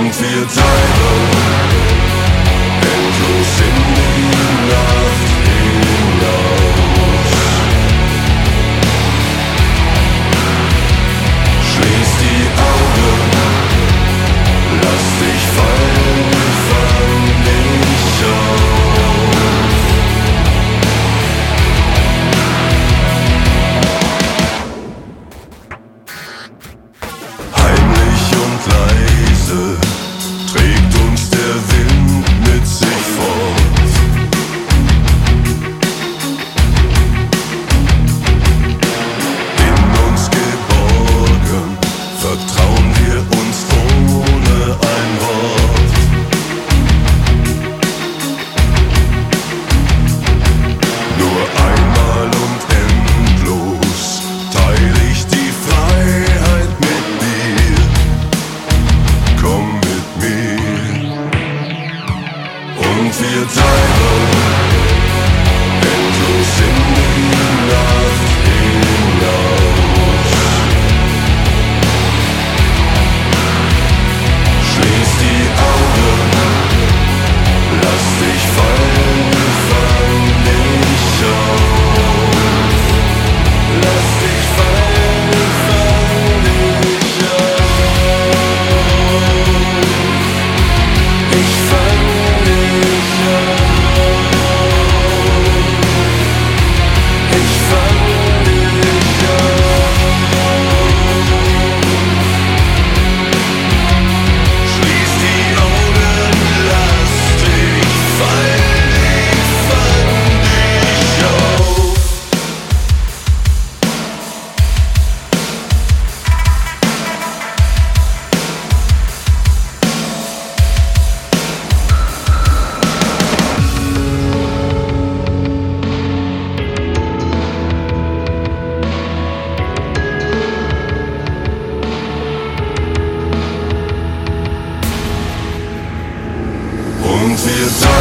wir treiben endlos in die Nacht hinaus. Schließ die Augen, lass dich fallen, fang dich auf. Heimlich und leise trägt uns der Wind mit sich fort. In uns geborgen vertrauen wir uns ohne ein Wort. Nur einmal und endlos teile ich die Freiheit mit dir. Komm mit mir und wir treiben endlos in die Nacht hinaus. Schließ die Augen, lass dich fallen, fang dich auf. Lass dich fallen, fang dich auf. Ich fang dich auf. Ich fang dich auf. Schließ die Augen, lass dich fallen, ich fang dich auf. Und wir